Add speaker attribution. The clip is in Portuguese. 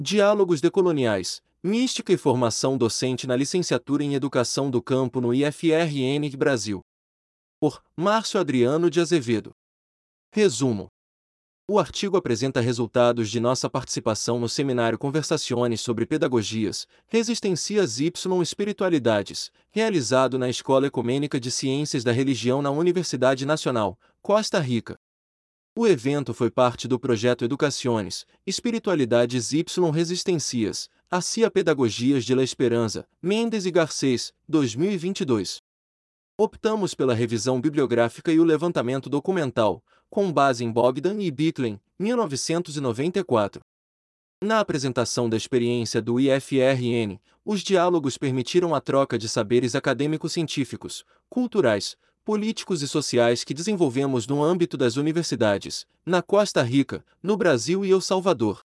Speaker 1: Diálogos decoloniais, mística e formação docente na licenciatura em Educação do Campo no IFRN Brasil. Por Márcio Adriano de Azevedo. Resumo. O artigo apresenta resultados de nossa participação no seminário Conversações sobre Pedagogias, Resistências y Espiritualidades, realizado na Escola Ecumênica de Ciências da Religião na Universidade Nacional, Costa Rica. O evento foi parte do projeto Educaciones, Espiritualidades y Resistências, ACIA Pedagogias de la Esperança, Mendes e Garcês, 2022. Optamos pela revisão bibliográfica e o levantamento documental, com base em Bogdan e Bicklin, 1994. Na apresentação da experiência do IFRN, os diálogos permitiram a troca de saberes acadêmico-científicos, culturais, políticos e sociais que desenvolvemos no âmbito das universidades, na Costa Rica, no Brasil e El Salvador.